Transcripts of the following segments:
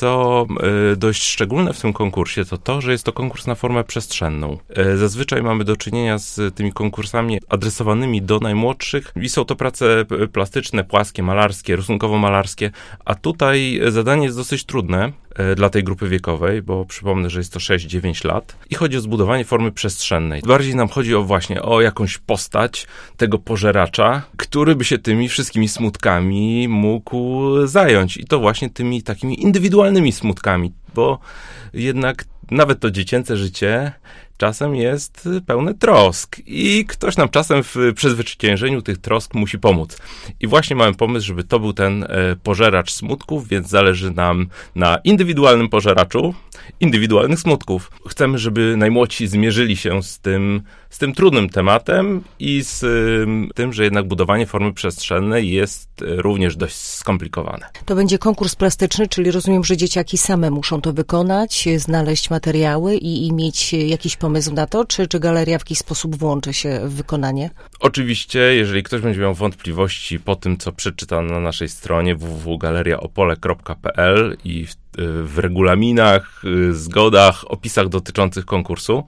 Co dość szczególne w tym konkursie, to, że jest to konkurs na formę przestrzenną. Zazwyczaj mamy do czynienia z tymi konkursami adresowanymi do najmłodszych i są to prace plastyczne, płaskie, malarskie, rysunkowo-malarskie, a tutaj zadanie jest dosyć trudne dla tej grupy wiekowej, bo przypomnę, że jest to 6-9 lat i chodzi o zbudowanie formy przestrzennej. Bardziej nam chodzi o jakąś postać tego pożeracza, który by się tymi wszystkimi smutkami mógł zająć i to właśnie tymi takimi indywidualnymi smutkami, bo jednak nawet to dziecięce życie czasem jest pełne trosk i ktoś nam czasem w przezwyciężeniu tych trosk musi pomóc. I właśnie mamy pomysł, żeby to był ten pożeracz smutków, więc zależy nam na indywidualnym pożeraczu indywidualnych smutków. Chcemy, żeby najmłodsi zmierzyli się z tym trudnym tematem i z tym, że jednak budowanie formy przestrzennej jest również dość skomplikowane. To będzie konkurs plastyczny, czyli rozumiem, że dzieciaki same muszą to wykonać, znaleźć materiały i mieć jakiś pomysł na to, czy galeria w jakiś sposób włączy się w wykonanie? Oczywiście, jeżeli ktoś będzie miał wątpliwości po tym, co przeczyta na naszej stronie www.galeriaopole.pl i w regulaminach, zgodach, opisach dotyczących konkursu,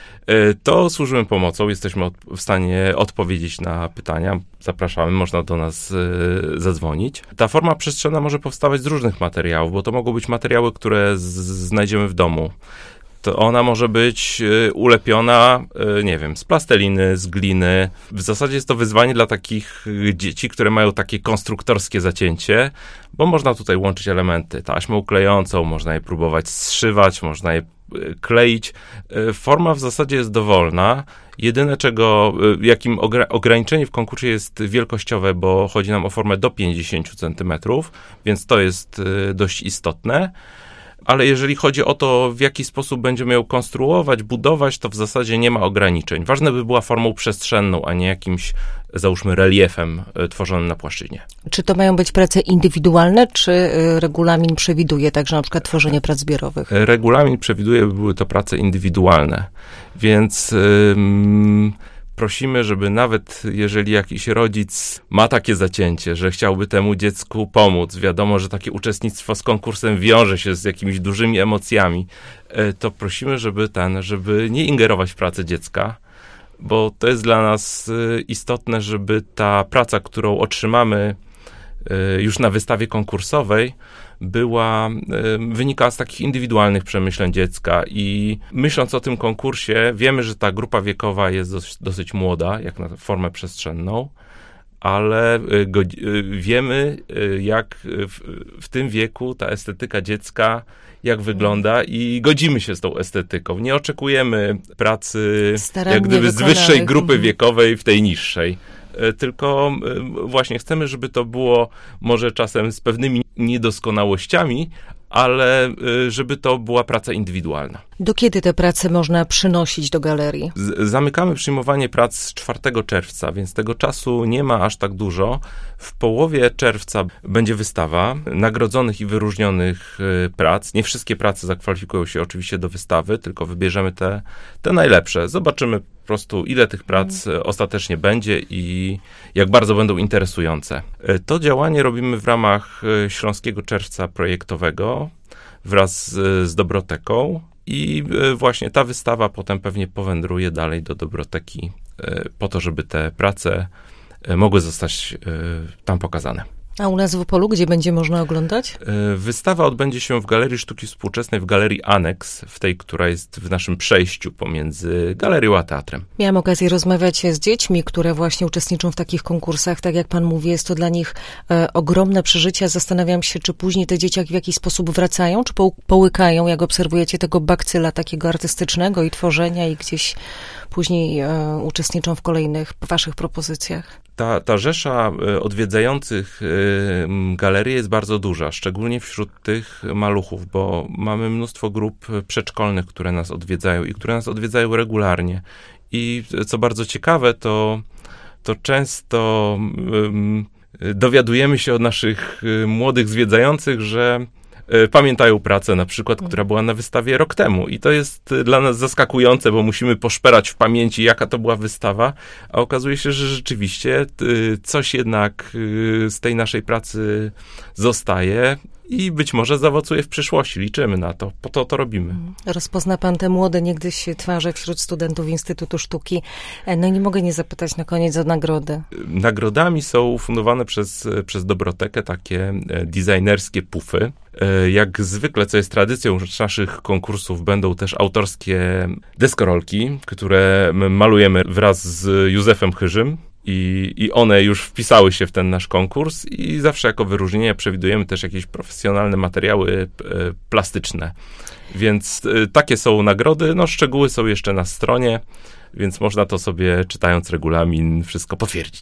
to służymy pomocą, jesteśmy w stanie odpowiedzieć na pytania. Zapraszamy, można do nas zadzwonić. Ta forma przestrzenna może powstawać z różnych materiałów, bo to mogą być materiały, które znajdziemy w domu. To ona może być ulepiona, nie wiem, z plasteliny, z gliny. W zasadzie jest to wyzwanie dla takich dzieci, które mają takie konstruktorskie zacięcie, bo można tutaj łączyć elementy. Taśmą uklejącą, można je próbować zszywać, można je kleić. Forma w zasadzie jest dowolna. Jedyne jakim ograniczenie w konkursie jest wielkościowe, bo chodzi nam o formę do 50 cm, więc to jest dość istotne. Ale jeżeli chodzi o to, w jaki sposób będziemy ją konstruować, budować, to w zasadzie nie ma ograniczeń. Ważne by była formą przestrzenną, a nie jakimś, załóżmy, reliefem tworzonym na płaszczyźnie. Czy to mają być prace indywidualne, czy regulamin przewiduje także na przykład tworzenie prac zbiorowych? Regulamin przewiduje, by były to prace indywidualne, więc prosimy, żeby nawet jeżeli jakiś rodzic ma takie zacięcie, że chciałby temu dziecku pomóc, wiadomo, że takie uczestnictwo z konkursem wiąże się z jakimiś dużymi emocjami, to prosimy, żeby nie ingerować w pracę dziecka, bo to jest dla nas istotne, żeby ta praca, którą otrzymamy już na wystawie konkursowej, wynikała z takich indywidualnych przemyśleń dziecka i myśląc o tym konkursie, wiemy, że ta grupa wiekowa jest dosyć młoda, jak na formę przestrzenną, ale wiemy, jak w tym wieku ta estetyka dziecka, jak wygląda i godzimy się z tą estetyką. Nie oczekujemy pracy jak gdyby z wyższej grupy wiekowej w tej niższej. Tylko właśnie chcemy, żeby to było może czasem z pewnymi niedoskonałościami, ale żeby to była praca indywidualna. Do kiedy te prace można przynosić do galerii? Zamykamy przyjmowanie prac 4 czerwca, więc tego czasu nie ma aż tak dużo. W połowie czerwca będzie wystawa nagrodzonych i wyróżnionych prac. Nie wszystkie prace zakwalifikują się oczywiście do wystawy, tylko wybierzemy te najlepsze. Zobaczymy po prostu, ile tych prac ostatecznie będzie i jak bardzo będą interesujące. To działanie robimy w ramach Śląskiego Czerwca Projektowego wraz z Dobroteką i właśnie ta wystawa potem pewnie powędruje dalej do Dobroteki po to, żeby te prace mogły zostać tam pokazane. A u nas w Opolu, gdzie będzie można oglądać? Wystawa odbędzie się w Galerii Sztuki Współczesnej, w Galerii Aneks, w tej, która jest w naszym przejściu pomiędzy galerią a teatrem. Miałam okazję rozmawiać z dziećmi, które właśnie uczestniczą w takich konkursach. Tak jak pan mówi, jest to dla nich ogromne przeżycie. Zastanawiam się, czy później te dzieciaki w jakiś sposób wracają, czy połykają, jak obserwujecie tego bakcyla takiego artystycznego i tworzenia i gdzieś później uczestniczą w kolejnych waszych propozycjach. Ta rzesza odwiedzających galerię jest bardzo duża, szczególnie wśród tych maluchów, bo mamy mnóstwo grup przedszkolnych, które nas odwiedzają i które nas odwiedzają regularnie. I co bardzo ciekawe, to często dowiadujemy się od naszych młodych zwiedzających, że pamiętają pracę na przykład, która była na wystawie rok temu i to jest dla nas zaskakujące, bo musimy poszperać w pamięci, jaka to była wystawa, a okazuje się, że rzeczywiście coś jednak z tej naszej pracy zostaje i być może zaowocuje w przyszłości. Liczymy na to, po to robimy. Rozpozna pan te młode niegdyś twarze wśród studentów Instytutu Sztuki. No i nie mogę nie zapytać na koniec o nagrody. Nagrodami są fundowane przez Dobrotekę takie designerskie pufy. Jak zwykle, co jest tradycją naszych konkursów, będą też autorskie deskorolki, które malujemy wraz z Józefem Chyżym. I one już wpisały się w ten nasz konkurs i zawsze jako wyróżnienie przewidujemy też jakieś profesjonalne materiały plastyczne. Więc takie są nagrody. No, szczegóły są jeszcze na stronie, więc można to sobie, czytając regulamin, wszystko potwierdzić.